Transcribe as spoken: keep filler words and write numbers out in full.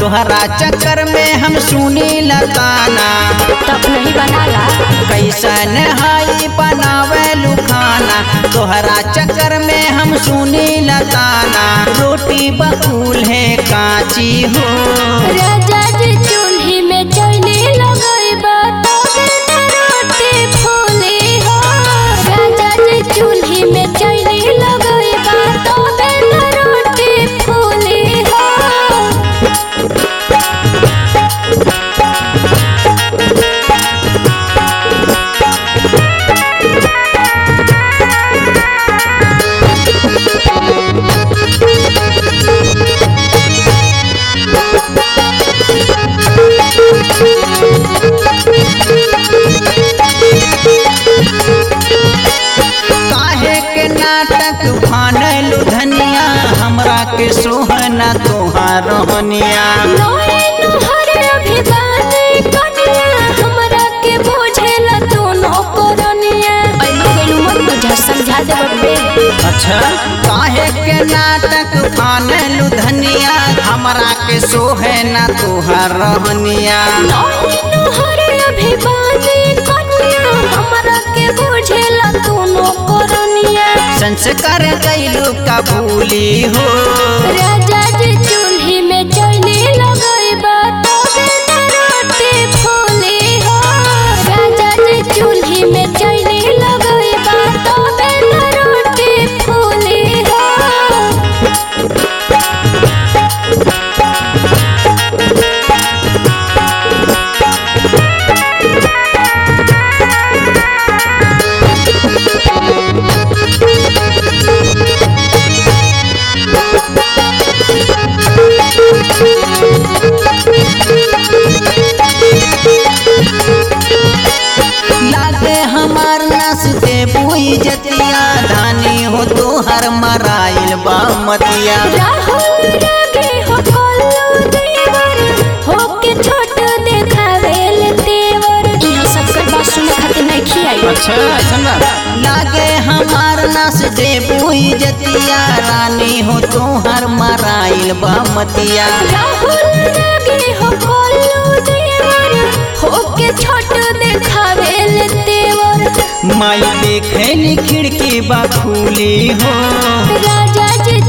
तोहरा चक्कर में हम सुनी लताना तब नहीं बनाला कैसन हाई बनावे लुखाना तोहरा चक्कर में हम सुनी लताना रोटी बकुल है काची हो राजा जी चूल्ही में चोली लगइबा तबे न रोटी फूली हो राजा जी चूल्ही में चोली लगइबा तबे न रोटी फूली हो काहे के नाटक भानलु धनिया हमरा के सोहना तोहार रहनिया नोए नोहर अभिगाने कनिया हमरा के बुझेला तू नो करनिया ऐनो गेलु मत बुझा समझा दे बे अच्छा काहे के नाटक भानलु धनिया हमरा के सोहना तोहार रहनिया नोए नोहर अभिगाने कनिया हमरा के बुझेला तू नो करनिया संस्कार कैलू का भूली हो राजा जी चूल्ही में चोली लगइबा तबे न रोटी फूली हो राजा जी चूल्ही में चोली लगइबा तबे न रोटी फूली हो लागे हमार नस के बुई जतिया धानी हो तो हर मराइल बामतिया राहुल रागे हो कोल्लू देवर हो के छोट देखावेल तेवर इहाँ सब कर बात सुने खातिर नहीं खियाई अच्छा ऐसा लागे हमार नस के बुई जतिया रानी हो तो हर मराइल बामतिया राहुल रागे हो कोल्लू देवर हो के छोट देखावेल तेवर माई देखे खिड़की बा खुली हो राजा जी